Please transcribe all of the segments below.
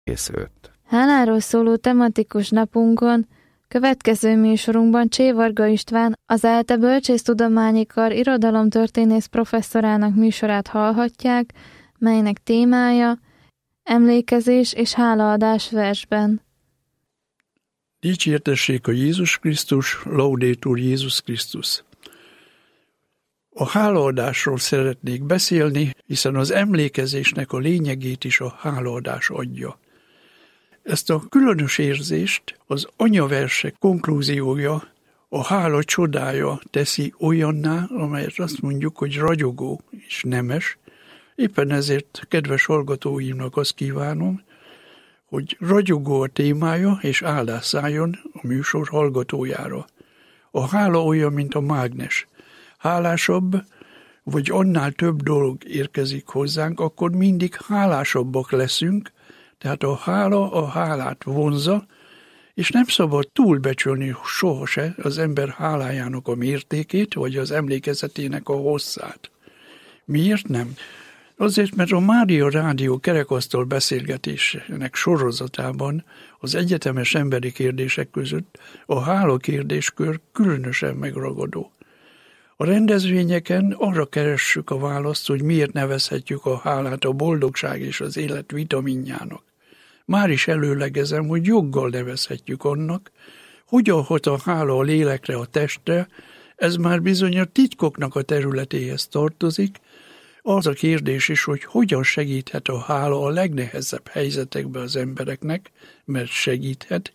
készült. Háláról szóló tematikus napunkon következő műsorunkban Csévarga István, az ELTE Bölcsésztudományi Kar irodalomtörténész professzorának műsorát hallhatják, melynek témája emlékezés és hálaadás versben. Dicsértessék a Jézus Krisztus, Laudetur Jézus Krisztus. A hálaadásról szeretnék beszélni, hiszen az emlékezésnek a lényegét is a hálaadás adja. Ezt a különös érzést az anyaversek konklúziója, a hála csodája teszi olyanná, amelyet azt mondjuk, hogy ragyogó és nemes. Éppen ezért kedves hallgatóimnak azt kívánom, hogy ragyogó a témája, és áldás szálljon a műsor hallgatójára. A hála olyan, mint a mágnes. Hálásabb, vagy annál több dolog érkezik hozzánk, akkor mindig hálásabbak leszünk, tehát a hála a hálát vonzza, és nem szabad túlbecsülni sohasem az ember hálájának a mértékét, vagy az emlékezetének a hosszát. Miért nem? Azért, mert a Mária Rádió kerekasztal beszélgetésének sorozatában az egyetemes emberi kérdések között a hála kérdéskör különösen megragadó. A rendezvényeken arra keressük a választ, hogy miért nevezhetjük a hálát a boldogság és az élet vitaminjának. Már is előlegezem, hogy joggal nevezhetjük annak, hogyan hat a hála a lélekre, a testre, ez már bizony a titkoknak a területéhez tartozik. Az a kérdés is, hogy hogyan segíthet a hála a legnehezebb helyzetekben az embereknek, mert segíthet.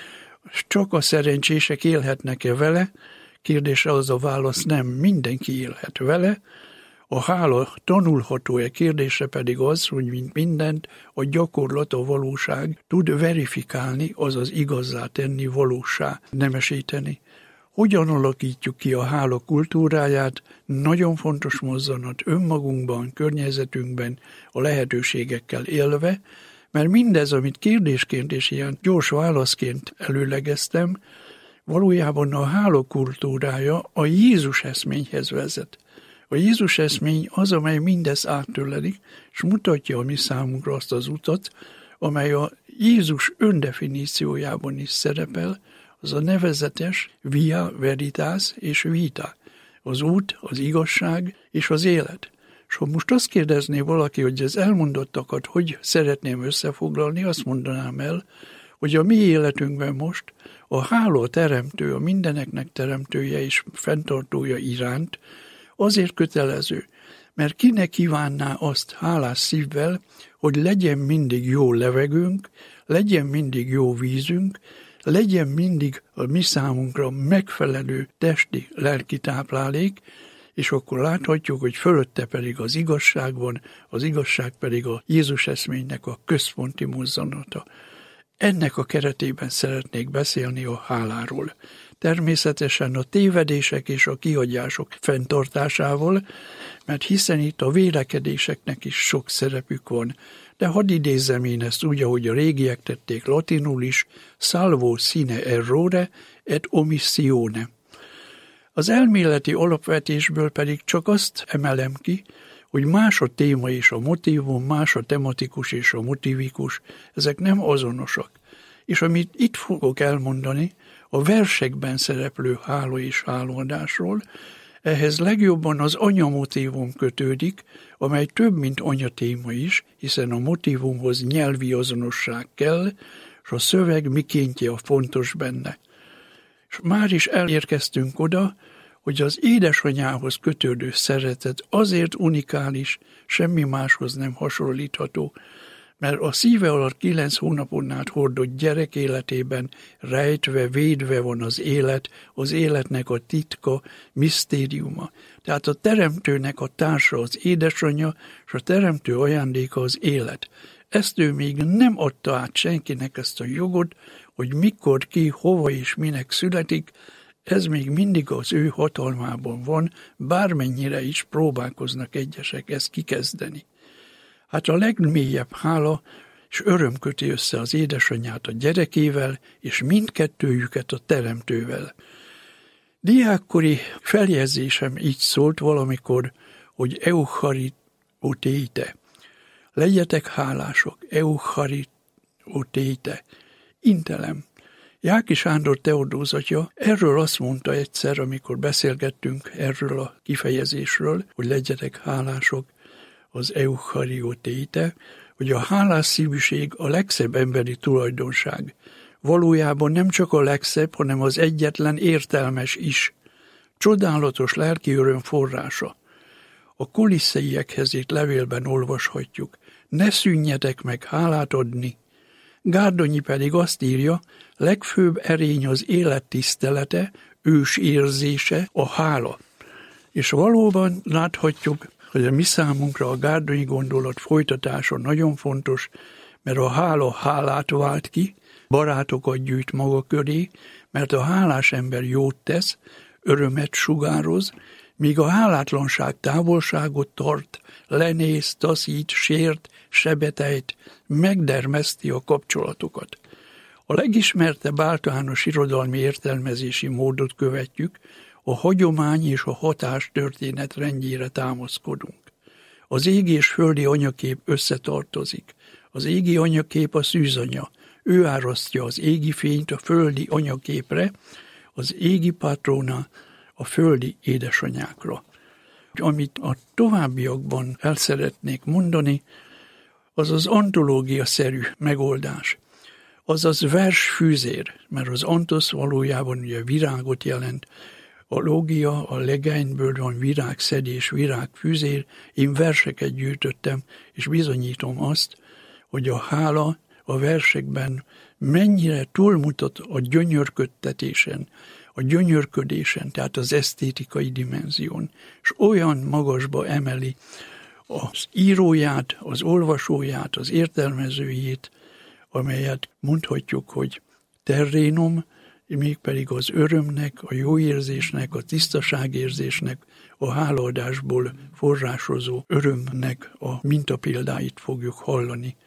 Csak a szerencsések élhetnek-e vele? Kérdésre az a válasz, nem, mindenki élhet vele. A hála tanulható-e? Kérdésre pedig az, hogy mint mindent, a gyakorlat, a valóság tud verifikálni, azaz igazzá tenni, valóssá nemesíteni. Hogyan alakítjuk ki a hála kultúráját? Nagyon fontos mozzanat önmagunkban, környezetünkben, a lehetőségekkel élve, mert mindez, amit kérdésként és ilyen gyors válaszként előlegeztem, valójában a hála kultúrája a Jézus eszményhez vezet. A Jézus eszmény az, amely mindezt átöleli, és mutatja a mi számunkra azt az utat, amely a Jézus öndefiníciójában is szerepel, az a nevezetes via veritas és vita, az út, az igazság és az élet. És ha most azt kérdezné valaki, hogy az elmondottakat hogy szeretném összefoglalni, azt mondanám el, hogy a mi életünkben most a hála teremtő, a mindeneknek teremtője és fenntartója iránt azért kötelező, mert ki ne kívánná azt hálás szívvel, hogy legyen mindig jó levegőnk, legyen mindig jó vízünk, legyen mindig a mi számunkra megfelelő testi, lelki táplálék, és akkor láthatjuk, hogy fölötte pedig az igazság van, az igazság pedig a Jézus eszménynek a központi mozzanata. Ennek a keretében szeretnék beszélni a háláról. Természetesen a tévedések és a kihagyások fenntartásával, mert hiszen itt a vélekedéseknek is sok szerepük van. De hadd idézzem én ezt úgy, ahogy a régiek tették latinul is, salvo sine errore et omissione. Az elméleti alapvetésből pedig csak azt emelem ki, hogy más a téma és a motívum, más a tematikus és a motivikus, ezek nem azonosak. És amit itt fogok elmondani, a versekben szereplő hála és hálaadásról, ehhez legjobban az anyamotívum kötődik, amely több, mint anyatéma is, hiszen a motívumhoz nyelvi azonosság kell, és a szöveg mikéntje a fontos benne. És már is elérkeztünk oda, hogy az édesanyához kötődő szeretet azért unikális, semmi máshoz nem hasonlítható, mert a szíve alatt 9 hónapon át hordott gyerek életében rejtve, védve van az életnek a titka, misztériuma. Tehát a teremtőnek a társa az édesanyja, és a teremtő ajándéka az élet. Ezt ő még nem adta át senkinek ezt a jogot, hogy mikor, ki, hova és minek születik, ez még mindig az ő hatalmában van, bármennyire is próbálkoznak egyesek ezt kikezdeni. Hát a legmélyebb hála és öröm köti össze az édesanyját a gyerekével, és mindkettőjüket a teremtővel. Diákkori feljegyzésem így szólt valamikor, hogy eucharitoteite. Legyetek hálások, ó téte, intelem. Jáki Sándor Teodóz atya erről azt mondta egyszer, amikor beszélgettünk erről a kifejezésről, hogy legyetek hálások, az euchariótéite, hogy a hálás szívűség a legszebb emberi tulajdonság. Valójában nem csak a legszebb, hanem az egyetlen értelmes is. Csodálatos lelki öröm forrása. A Kolisszeiekhez írt levélben olvashatjuk, ne szűnjetek meg hálát adni. Gárdonyi pedig azt írja, legfőbb erény az élet tisztelete, ős érzése, a hála. És valóban láthatjuk, hogy a mi számunkra a gárdonyi gondolat folytatása nagyon fontos, mert a hála hálát vált ki, barátokat gyűjt maga köré, mert a hálás ember jót tesz, örömet sugároz, míg a hálátlanság távolságot tart, lenéz, taszít, sért, sebetejt, megdermeszti a kapcsolatokat. A legismertebb általános irodalmi értelmezési módot követjük, a hagyomány és a hatás történet rendjére támaszkodunk. Az égi és földi anyakép összetartozik. Az égi anyakép a szűzanya. Ő árasztja az égi fényt a földi anyaképre, az égi patrona a földi édesanyákra. Amit a továbbiakban el szeretnék mondani, az az antológia-szerű megoldás. Azaz versfűzér, mert az antosz valójában ugye virágot jelent, a lógia, a legényből van virágszedés, virágfűzér, én verseket gyűjtöttem, és bizonyítom azt, hogy a hála a versekben mennyire túlmutat a gyönyörködtetésen, a gyönyörködésen, tehát az esztétikai dimenzión, és olyan magasba emeli az íróját, az olvasóját, az értelmezőjét, amelyet mondhatjuk, hogy terrénum, mégpedig az örömnek, a jó érzésnek, a tisztaságérzésnek, a hálaadásból forrásozó örömnek a mintapéldáit fogjuk hallani.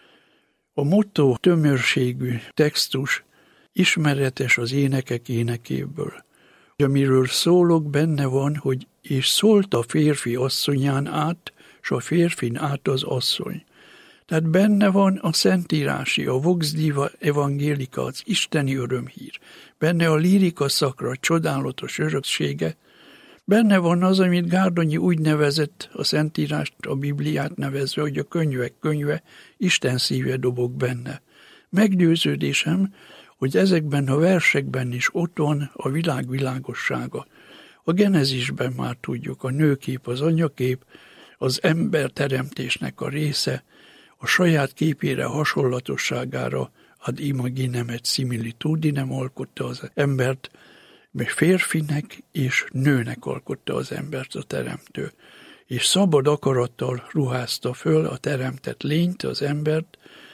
A motto tömörségű textus ismeretes az énekek énekéből. Amiről szólok, benne van, hogy és szólt a férfi asszonyán át, s a férfin át az asszony. Tehát benne van a szentírási, a vox diva evangélica, az isteni örömhír. Benne a lírika szakra csodálatos öröksége. Benne van az, amit Gárdonyi úgy nevezett, a szentírást, a Bibliát nevezve, hogy a könyvek könyve, Isten szíve dobog benne. Meggyőződésem, hogy ezekben a versekben is ott van a világ világossága. A Genezisben már tudjuk, a nőkép, az anyakép, az ember teremtésnek a része, a saját képére, hasonlatosságára ad imaginem et similitudinem alkotta az embert, mert férfinek és nőnek alkotta az embert a teremtő. És szabad akarattal ruházta föl a teremtett lényt, az embert,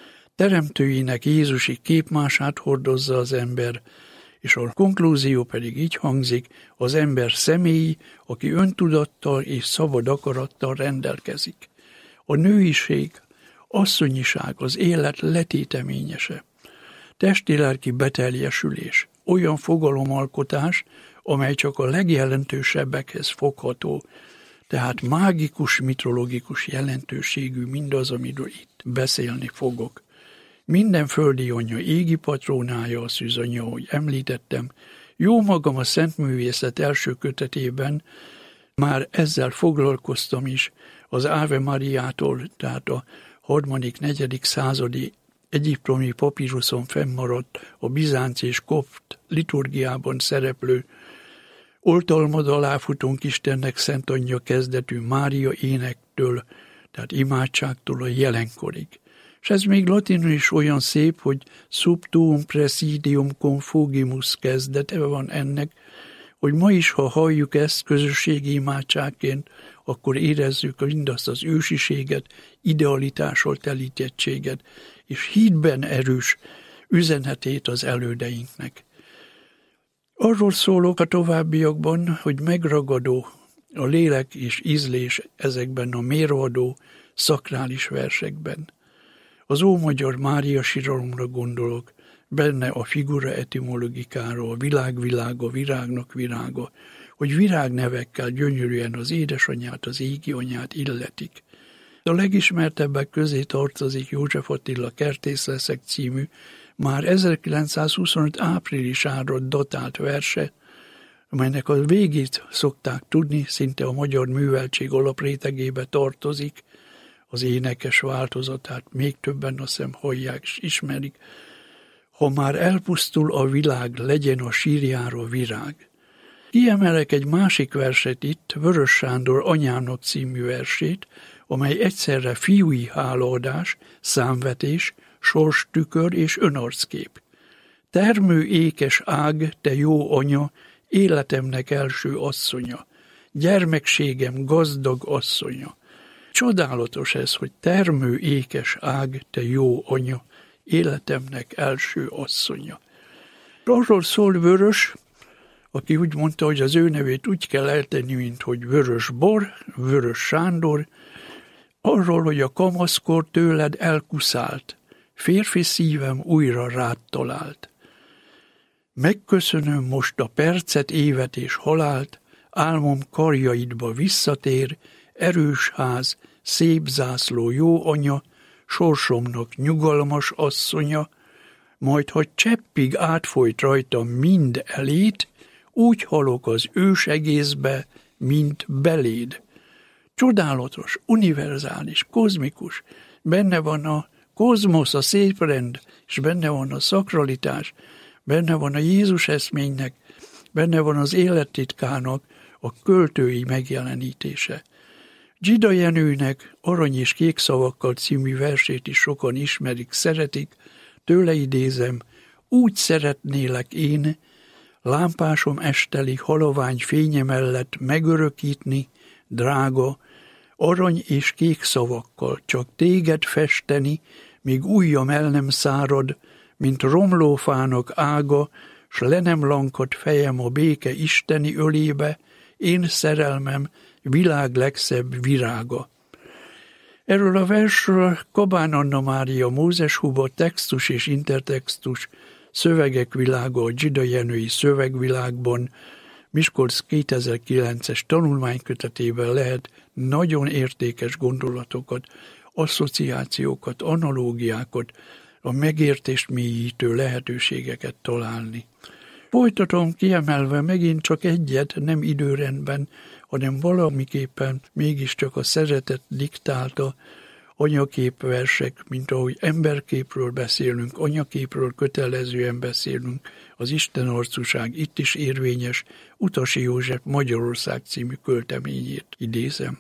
teremtőinek Jézusi képmását hordozza az ember, és a konklúzió pedig így hangzik, az ember személyi, aki öntudattal és szabad akarattal rendelkezik. A nőiség, asszonyiság az élet letéteményese. Testi-lelki beteljesülés, olyan fogalomalkotás, amely csak a legjelentősebbekhez fogható, tehát mágikus, mitológikus jelentőségű mindaz, amiről itt beszélni fogok. Minden földi anya, égi patrónája a szűzanya, ahogy említettem, jó magam a Szentművészet első kötetében már ezzel foglalkoztam is, az Ave Mariától, tehát a 3.-4. századi egyiptomi papíruszon fennmaradt a bizánc és kopt liturgiában szereplő oltalmad alá futunk Istennek Szent Anyja kezdetű Mária énektől, tehát imádságtól a jelenkorig. És ez még latinul is olyan szép, hogy sub tuum presidium confugimus kezdete van ennek, hogy ma is, ha halljuk ezt közösségi imádságként, akkor érezzük mindazt az ősiséget, idealitással telítettséget, és hídben erős üzenetét az elődeinknek. Arról szólok a továbbiakban, hogy megragadó a lélek és ízlés ezekben a mérvadó, szakrális versekben. Az ómagyar Mária siralomra gondolok, benne a figura etimologikára, a világ-világa, virágnak virága, hogy virágnevekkel gyönyörűen az édesanyát, az égi anyát illetik. A legismertebbek közé tartozik József Attila Kertész leszek című, már 1925 áprilisára datált verse, amelynek a végét szokták tudni, szinte a magyar műveltség alaprétegébe tartozik, az énekes változatát még többen azt hiszem hallják és ismerik. Ha már elpusztul a világ, legyen a sírjára virág. Kiemelek egy másik verset itt, Vörös Sándor Anyámnak című versét, amely egyszerre fiúi hálaadás, számvetés, sorstükör és önarckép. Termő ékes ág, te jó anya, életemnek első asszonya, gyermekségem gazdag asszonya. Csodálatos ez, hogy termő ékes ág, te jó anya, életemnek első asszonya. Arról szól Vörös, aki úgy mondta, hogy az ő nevét úgy kell eltenni, mint hogy Vörös Bor, Vörös Sándor, arról, hogy a kamaszkor tőled elkuszált, férfi szívem újra rád talált. Megköszönöm most a percet, évet és halált, álmom karjaidba visszatér, erős ház, szép zászló, jó anya, sorsomnak nyugalmas asszonya, majd ha cseppig átfolyt rajtam mind elét, úgy halok az ős egészbe, mint beléd. Csodálatos, univerzális, kozmikus, benne van a kozmosz, a szép rend, és benne van a szakralitás, benne van a Jézus eszménynek, benne van az élettitkának a költői megjelenítése. Zsida Jenőnek Arany és kék szavakkal című versét is sokan ismerik, szeretik, tőle idézem, úgy szeretnélek én, lámpásom esteli halovány fénye mellett megörökítni, drága, arany és kék szavakkal csak téged festeni, míg ujjam el nem szárad, mint romlófának ága, s le nem lankad fejem a béke isteni ölébe, én szerelmem, világ legszebb virága. Erről a versről Kabán Anna Mária Mózes Huba textus és intertextus szövegek világa a Zsida Jenői szövegvilágban Miskolc 2009-es tanulmánykötetében lehet nagyon értékes gondolatokat, asszociációkat, analógiákat, a megértést mélyítő lehetőségeket találni. Folytatom kiemelve megint csak egyet, nem időrendben, hanem valamiképpen mégiscsak a szeretet diktálta anyaképversek, mint ahogy emberképről beszélünk, anyaképről kötelezően beszélünk, az Isten arcúság itt is érvényes, Utasi József Magyarország című költeményét idézem.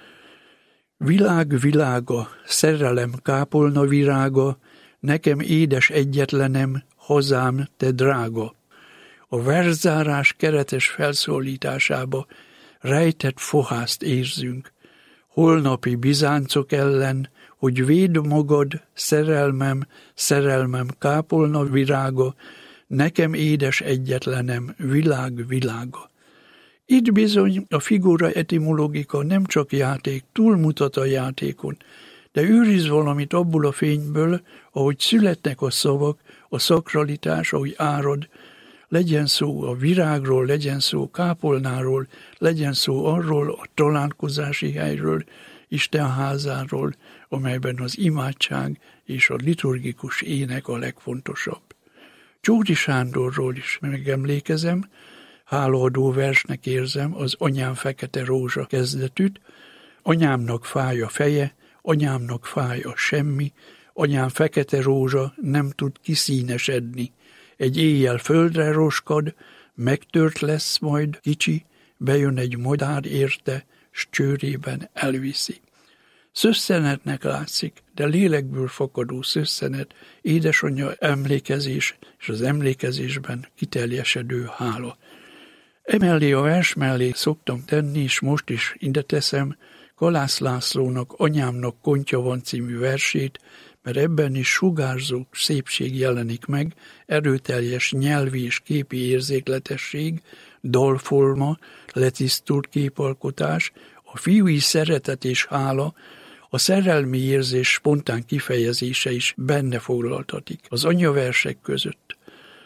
Világ világa, szerelem kápolna virága, nekem édes egyetlenem, hazám, te drága. A verszárás keretes felszólításába rejtett fohászt érzünk, holnapi bizáncok ellen, hogy védd magad, szerelmem, szerelmem kápolna virága, nekem édes egyetlenem, világ világa. Itt bizony a figura etimológika nem csak játék, túlmutat a játékon, de őriz valamit abból a fényből, ahogy születnek a szavak, a szakralitás, ahogy árad, legyen szó a virágról, legyen szó kápolnáról, legyen szó arról a találkozási helyről, Isten házáról, amelyben az imádság és a liturgikus ének a legfontosabb. Csóri Sándorról is megemlékezem, hálaadó versnek érzem az Anyám fekete rózsa kezdetűt, anyámnak fáj a feje, anyámnak fáj a semmi, anyám fekete rózsa nem tud kiszínesedni. Egy éjjel földre roskad, megtört lesz majd kicsi, bejön egy madár érte, s csőrében elviszi. Szösszenetnek látszik, de lélekből fakadó szösszenet, édesanyja emlékezés és az emlékezésben kiteljesedő hála. Emellé a vers mellé szoktam tenni, és most is ide teszem, Kalász Lászlónak Anyámnak kontja van című versét, mert ebben is sugárzó szépség jelenik meg, erőteljes nyelvi és képi érzékletesség, dalforma, letisztult képalkotás, a fiúi szeretet és hála, a szerelmi érzés spontán kifejezése is benne foglaltatik az anyaversek között.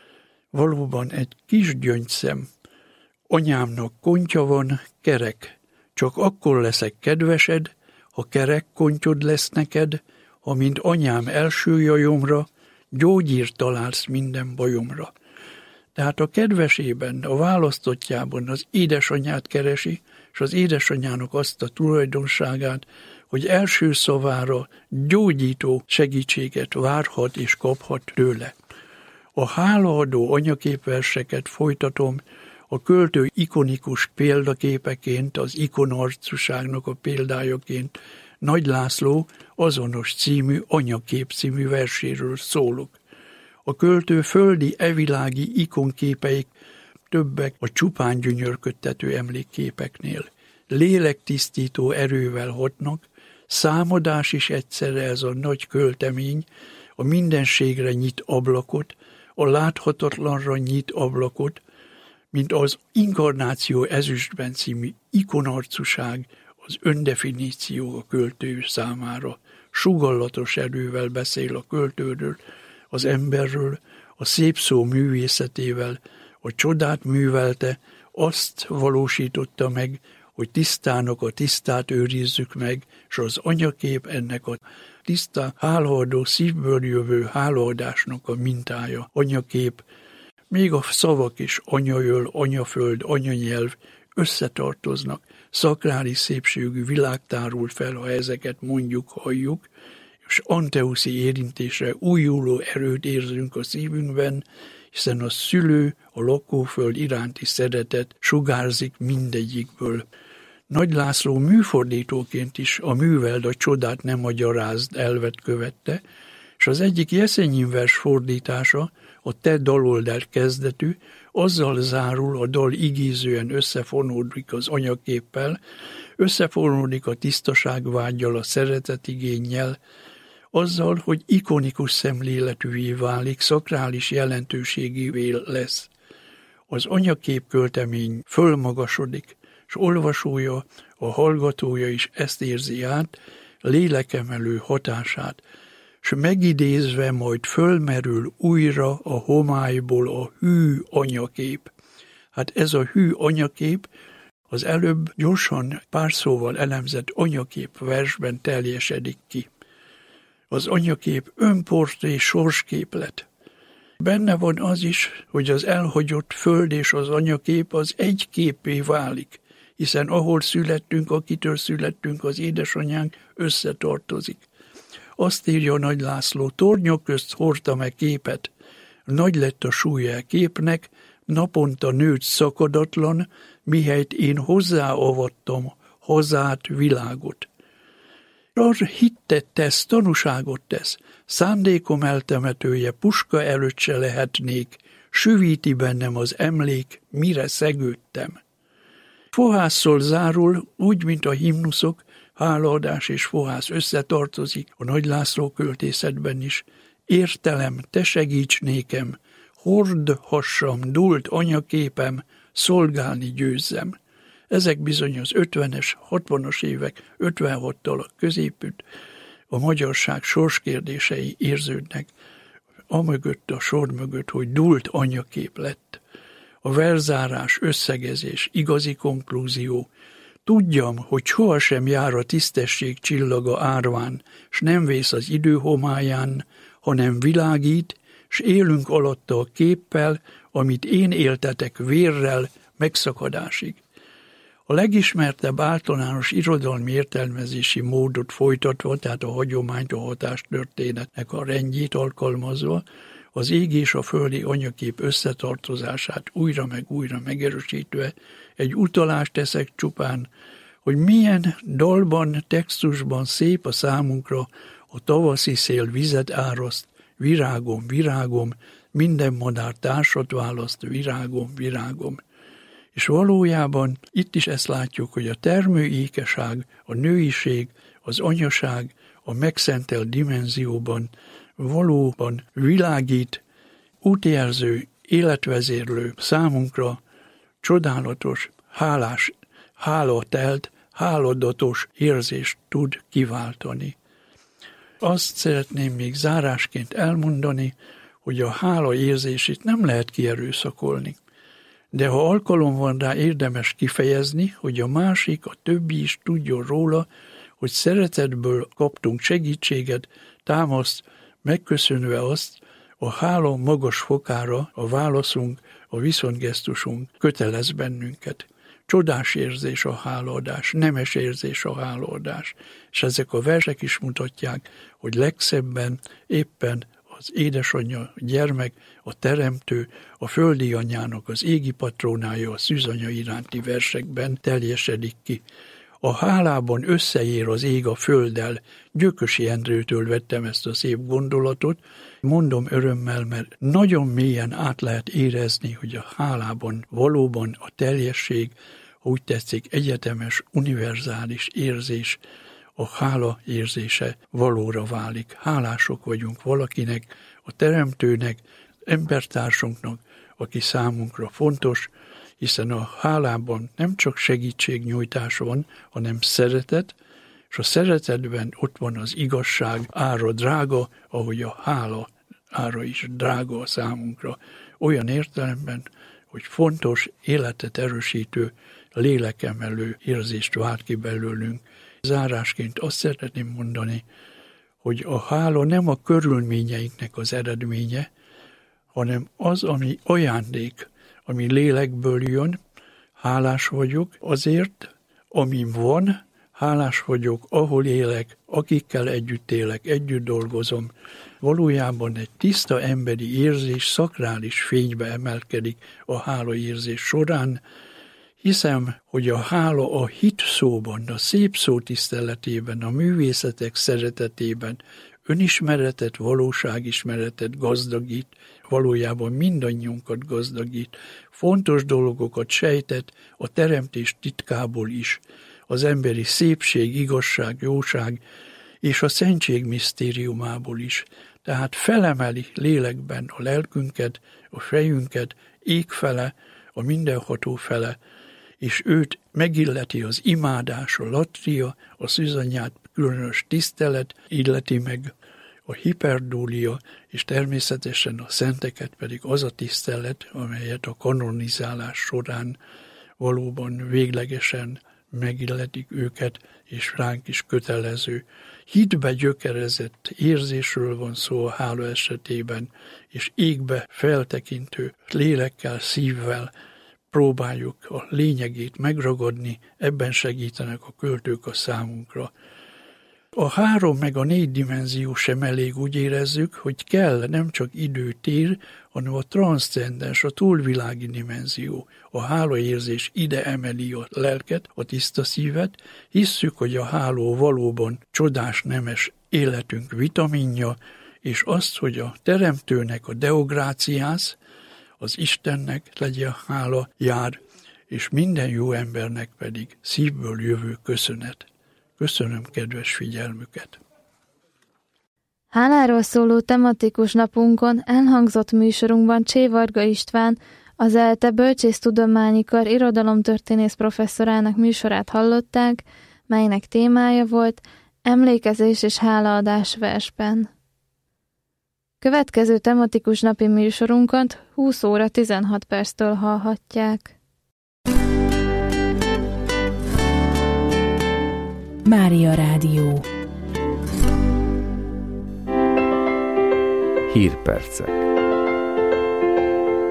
Valóban egy kis gyöngyszem. Anyámnak kontja van, kerek, csak akkor leszek kedvesed, ha kerek kontyod lesz neked, ha mint anyám első jajomra, gyógyírt találsz minden bajomra. Tehát a kedvesében, a választottjában az édesanyját keresi, és az édesanyjának azt a tulajdonságát, hogy első szavára gyógyító segítséget várhat és kaphat tőle. A hálaadó anyaképverseket folytatom a költő ikonikus példaképeként, az ikonarcúságnak a példájaként Nagy László azonos című Anyakép című verséről szólok. A költő földi evilági ikonképeik többek a csupán gyönyörködtető emlékképeknél. Lélektisztító erővel hatnak, számadás is egyszerre ez a nagy költemény, a mindenségre nyit ablakot, a láthatatlanra nyit ablakot, mint az Inkarnáció ezüstben című ikonarcúság, az öndefiníció a költő számára. Sugallatos erővel beszél a költőről, az emberről, a szép szó művészetével, a csodát művelte, azt valósította meg, hogy tisztának a tisztát őrizzük meg, és az anyakép ennek a tiszta, hálaadó, szívből jövő hálaadásnak a mintája. Anyakép, még a szavak is, anyaöl, anyaföld, anyanyelv összetartoznak, szakrális szépségű világ tárul fel, ha ezeket mondjuk, halljuk, és anteuszi érintésre újuló erőt érzünk a szívünkben, hiszen a szülő, a lakóföld iránti szeretet sugárzik mindegyikből. Nagy László műfordítóként is a műveld a csodát nem magyarázd elvet követte, és az egyik Jeszenyin vers fordítása, a te daloldal kezdetű, azzal zárul, a dal igézően összefonódik az anyaképpel, összefonódik a tisztaságvággyal, a szeretetigénnyel, azzal, hogy ikonikus szemléletűvé válik, szakrális jelentőségévé lesz. Az anyakép költemény fölmagasodik, és olvasója, a hallgatója is ezt érzi át, lélekemelő hatását, és megidézve majd fölmerül újra a homályból a hű anyakép. Hát ez a hű anyakép az előbb gyorsan pár szóval elemzett anyakép versben teljesedik ki. Az anyakép önportré sorsképlet. Benne van az is, hogy az elhagyott föld és az anyakép az egy képé válik, hiszen ahol születtünk, akitől születtünk, az édesanyánk összetartozik. Azt írja Nagy László, tornyok közt hordtam-e képet, nagy lett a súlya képnek, naponta nőtt szakadatlan, mihelyt én hozzáavattam hazát, világot. Arra hittet tesz, tanúságot tesz, szándékom eltemetője, puska előtt se lehetnék, süvíti bennem az emlék, mire szegődtem. Fohásszal zárul, úgy, mint a himnuszok, hálaadás és fohász összetartozik a Nagy László költészetben is. Értelem, te segíts nékem, hordhassam, dúlt anyaképem, szolgálni győzzem. Ezek bizony az 50-es, 60-as évek, 56-tal a középütt, a magyarság sorskérdései érződnek, amögött a sor mögött, hogy dúlt anyakép lett. A verzárás, összegezés, igazi konklúzió. Tudjam, hogy sohasem jár a tisztesség csillaga árván, s nem vész az idő homályán, hanem világít, s élünk alatta a képpel, amit én éltetek vérrel megszakadásig. A legismertebb általános irodalmi értelmezési módot folytatva, tehát a hagyományt, a hatástörténetnek a rendjét alkalmazva, az ég és a földi anyakép összetartozását újra meg újra megerősítve, egy utalást teszek csupán, hogy milyen dalban, textusban szép a számunkra a tavaszi szél vizet áraszt, virágom, virágom, minden madár társat választ, virágom, virágom. És valójában itt is ezt látjuk, hogy a termőékeság, a nőiség, az anyaság a megszentelt dimenzióban valóban világít, útjelző, életvezérlő, számunkra csodálatos, hálás, hálatelt, háladatos érzést tud kiváltani. Azt szeretném még zárásként elmondani, hogy a hála érzését nem lehet kierőszakolni. De ha alkalom van rá, érdemes kifejezni, hogy a másik, a többi is tudjon róla, hogy szeretetből kaptunk segítséget, támaszt, megköszönve azt, a hála magas fokára a válaszunk, a viszontgesztusunk kötelez bennünket. Csodás érzés a hálaadás, nemes érzés a hálaadás. És ezek a versek is mutatják, hogy legszebben éppen az édesanyja, a gyermek, a teremtő, a földi anyának, az égi patrónája, a szűzanya iránti versekben teljesedik ki. A hálában összeér az ég a földdel. Gyökösi Endrőtől vettem ezt a szép gondolatot. Mondom örömmel, mert nagyon mélyen át lehet érezni, hogy a hálában valóban a teljesség, úgy tetszik, egyetemes, univerzális érzés, a hála érzése valóra válik. Hálások vagyunk valakinek, a teremtőnek, embertársunknak, aki számunkra fontos, hiszen a hálában nem csak segítségnyújtás van, hanem szeretet, és a szeretetben ott van az igazság, ára drága, ahogy a hála ára is drága a számunkra. Olyan értelemben, hogy fontos, életet erősítő, lélekemelő érzést vált ki belőlünk. Zárásként azt szeretném mondani, hogy a hála nem a körülményeinknek az eredménye, hanem az, ami ajándék, ami lélekből jön. Hálás vagyok azért, amim van, hálás vagyok, ahol élek, akikkel együtt élek, együtt dolgozom. Valójában egy tiszta emberi érzés szakrális fénybe emelkedik a hála érzés során. Hiszem, hogy a hála a hit szóban, a szép szó tiszteletében, a művészetek szeretetében önismeretet, valóságismeretet gazdagít, valójában mindannyiunkat gazdagít, fontos dolgokat sejtett a teremtés titkából is, az emberi szépség, igazság, jóság és a szentség misztériumából is. Tehát felemeli lélekben a lelkünket, a fejünket, ég fele, a mindenható fele, és őt megilleti az imádás, a latria, a szűzanyját különös tisztelet, illeti meg a hiperdúlia, és természetesen a szenteket pedig az a tisztelet, amelyet a kanonizálás során valóban véglegesen megilletik őket, és ránk is kötelező. Hitbe gyökerezett érzésről van szó a hála esetében, és égbe feltekintő lélekkel, szívvel próbáljuk a lényegét megragadni, ebben segítenek a költők a számunkra. A 3 meg a 4 dimenzió sem elég, úgy érezzük, hogy kell nem csak idő-tér, hanem a transzcendens, a túlvilági dimenzió. A hálaérzés ide emeli a lelket, a tiszta szívet. Hisszük, hogy a háló valóban csodás nemes életünk vitaminja, és azt, hogy a teremtőnek a deográciász, az Istennek legyen hála jár, és minden jó embernek pedig szívből jövő köszönet. Köszönöm kedves figyelmüket! Háláról szóló tematikus napunkon elhangzott műsorunkban Csévarga István, az ELTE Bölcsésztudományi Kar irodalomtörténész professzorának műsorát hallották, melynek témája volt Emlékezés és hálaadás versben. Következő tematikus napi műsorunkat 20 óra 16 perctől hallhatják. Mária Rádió. Hírpercek.